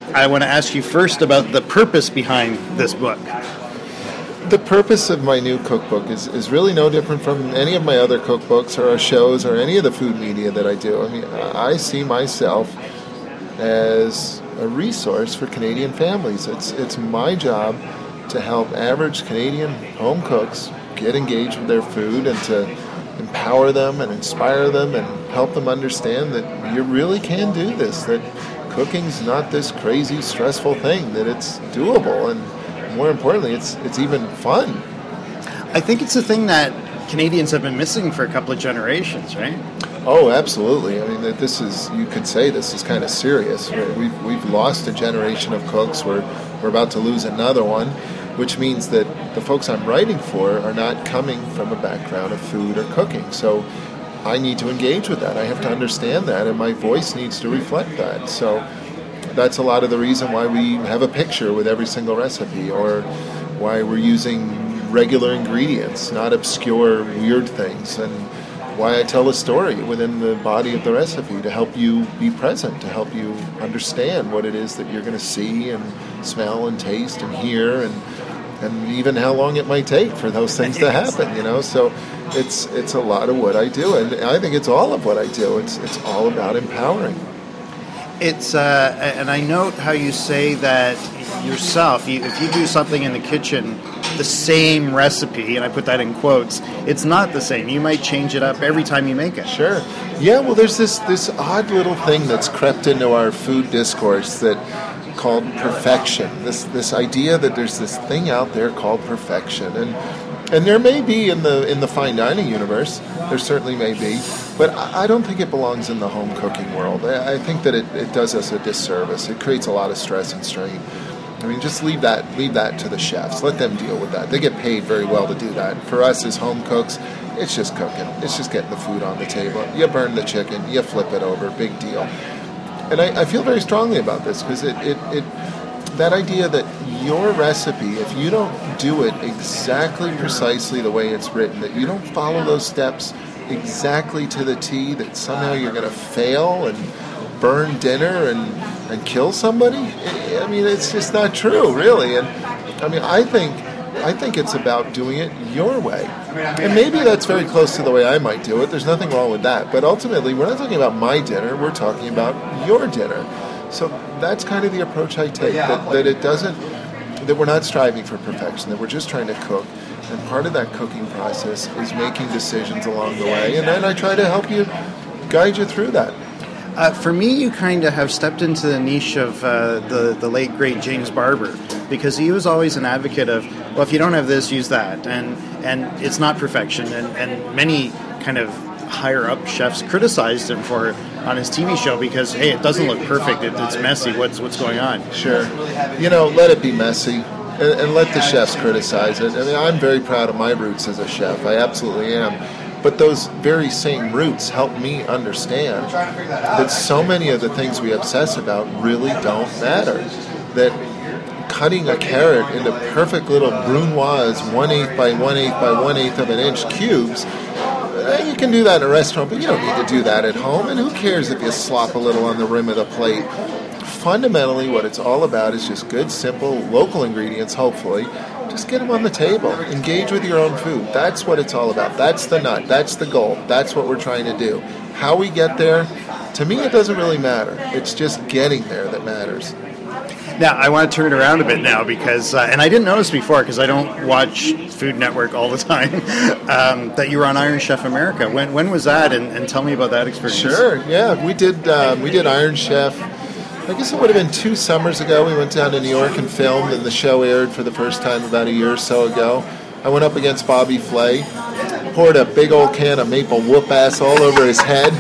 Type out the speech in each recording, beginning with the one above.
I want to ask you first about the purpose behind this book. The purpose of my new cookbook is really no different from any of my other cookbooks or shows or any of the food media that I do. I mean, I see myself as a resource for Canadian families. It's my job to help average Canadian home cooks get engaged with their food and to empower them and inspire them and help them understand that you really can do this, that cooking's not this crazy, stressful thing, that it's doable, and more importantly, it's even fun. I think it's a thing that Canadians have been missing for a couple of generations, right? Oh, absolutely. I mean, you could say this is kind of serious. We've lost a generation of cooks. We're about to lose another one, which means that the folks I'm writing for are not coming from a background of food or cooking. So I need to engage with that. I have to understand that, and my voice needs to reflect that. So that's a lot of the reason why we have a picture with every single recipe, or why we're using regular ingredients, not obscure, weird things, and why I tell a story within the body of the recipe to help you be present, to help you understand what it is that you're going to see and smell and taste and hear, and even how long it might take for those things to happen, So it's a lot of what I do, and I think it's all of what I do. It's all about empowering. It's and I note how you say that yourself, if you do something in the kitchen, the same recipe, and I put that in quotes, it's not the same. You might change it up every time you make it. Sure. Yeah, well, there's this odd little thing that's crept into our food discourse called perfection. This idea that there's this thing out there called perfection, and there may be in the fine dining universe. There certainly may be, but I don't think it belongs in the home cooking world. I think that it does us a disservice. It creates a lot of stress and strain. I mean, just leave that to the chefs. Let them deal with that. They get paid very well to do that. For us as home cooks, it's just cooking. It's just getting the food on the table. You burn the chicken, you flip it over, big deal. And I feel very strongly about this because that idea that your recipe, if you don't do it exactly precisely the way it's written, that you don't follow those steps exactly to the T, that somehow you're going to fail and burn dinner and kill somebody, I mean, it's just not true, really. And I mean, I think it's about doing it your way. And maybe that's very close to the way I might do it. There's nothing wrong with that. But ultimately, we're not talking about my dinner. We're talking about your dinner. So that's kind of the approach I take, that we're not striving for perfection, that we're just trying to cook. And part of that cooking process is making decisions along the way. And then I try to help you, guide you through that. For me, you kind of have stepped into the niche of the late, great James Barber, because he was always an advocate of, well, if you don't have this, use that. And it's not perfection. And many kind of higher-up chefs criticized him for on his TV show because, hey, it doesn't look perfect. It's messy. What's going on? Sure. Let it be messy. And let the chefs criticize it. I mean, I'm very proud of my roots as a chef. I absolutely am. But those very same roots help me understand that so many of the things we obsess about really don't matter. That cutting a carrot into perfect little brunoise 1/8 by 1/8 by 1/8 of an inch cubes, you can do that in a restaurant, but you don't need to do that at home. And who cares if you slop a little on the rim of the plate? Fundamentally, what it's all about is just good, simple, local ingredients, hopefully. Just get them on the table. Engage with your own food. That's what it's all about. That's the nut. That's the goal. That's what we're trying to do. How we get there, to me, it doesn't really matter. It's just getting there that matters. Now, I want to turn it around a bit now because, and I didn't notice before because I don't watch Food Network all the time, that you were on Iron Chef America. When was that? And tell me about that experience. Sure, yeah. We did Iron Chef. I guess it would have been 2 summers ago. We went down to New York and filmed, and the show aired for the first time about a year or so ago. I went up against Bobby Flay, poured a big old can of maple whoop-ass all over his head.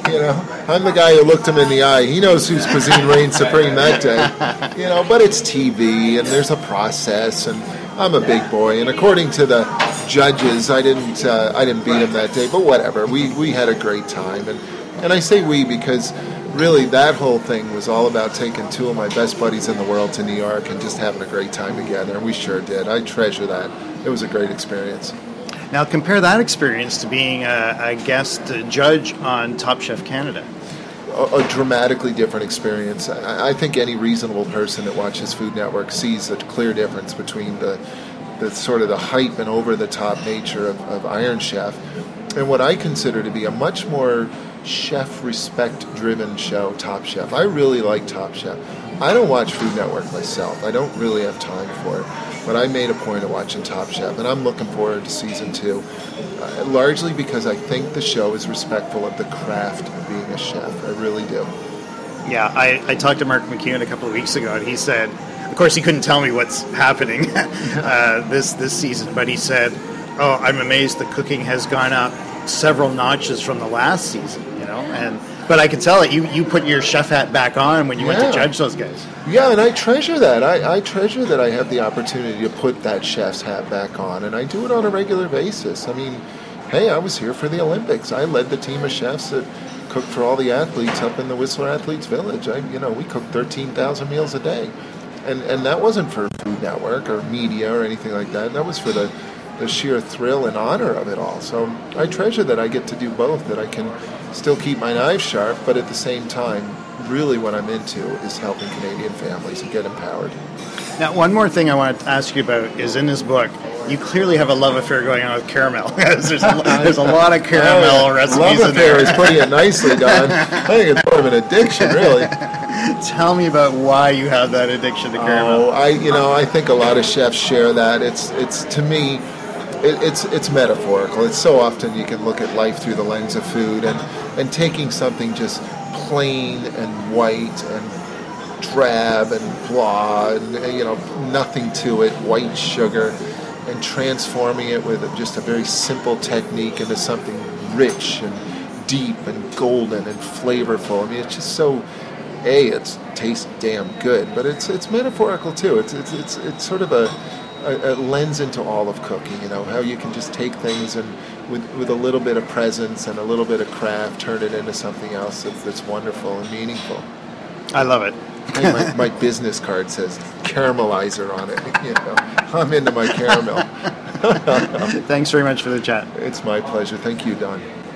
I'm the guy who looked him in the eye. He knows whose cuisine reigned supreme that day. But it's TV, and there's a process, and I'm a big boy. And according to the judges, I didn't beat him that day, but whatever. We had a great time, and I say we because really that whole thing was all about taking 2 of my best buddies in the world to New York and just having a great time together, and we sure did. I treasure that. It was a great experience. Now compare that experience to being a guest judge on Top Chef Canada. a dramatically different experience. I think any reasonable person that watches Food Network sees a clear difference between the sort of the hype and over-the-top nature of Iron Chef and what I consider to be a much more chef respect-driven show, Top Chef. I really like Top Chef. I don't watch Food Network myself. I don't really have time for it. But I made a point of watching Top Chef, and I'm looking forward to season 2, largely because I think the show is respectful of the craft of being a chef. I really do. Yeah, I talked to Mark McKeown a couple of weeks ago, and he said, of course, he couldn't tell me what's happening this season, but he said, "Oh, I'm amazed the cooking has gone up several notches from the last season." But I can tell it. You put your chef hat back on when you went to judge those guys. Yeah, and I treasure that. I treasure that I have the opportunity to put that chef's hat back on, and I do it on a regular basis. I mean, hey, I was here for the Olympics. I led the team of chefs that cooked for all the athletes up in the Whistler Athletes Village. We cooked 13,000 meals a day, and that wasn't for Food Network or media or anything like that. That was for the sheer thrill and honor of it all. So I treasure that I get to do both, that I can still keep my knives sharp, but at the same time, really what I'm into is helping Canadian families and get empowered. Now, one more thing I wanted to ask you about is in this book, you clearly have a love affair going on with caramel. there's a lot of caramel recipes love in there. Love affair is putting it nicely, Don. I think it's more of an addiction, really. Tell me about why you have that addiction to caramel. I think a lot of chefs share that. It's to me, it's metaphorical. It's so often you can look at life through the lens of food, and taking something just plain and white and drab and blah, and nothing to it, white sugar, and transforming it with just a very simple technique into something rich and deep and golden and flavorful. I mean, it's just so. It tastes damn good, but it's metaphorical too. It's sort of a lens into all of cooking. How you can just take things and with a little bit of presence and a little bit of craft, turn it into something else that's wonderful and meaningful. I love it. My business card says caramelizer on it. I'm into my caramel. Thanks very much for the chat. It's my pleasure. Thank you, Don.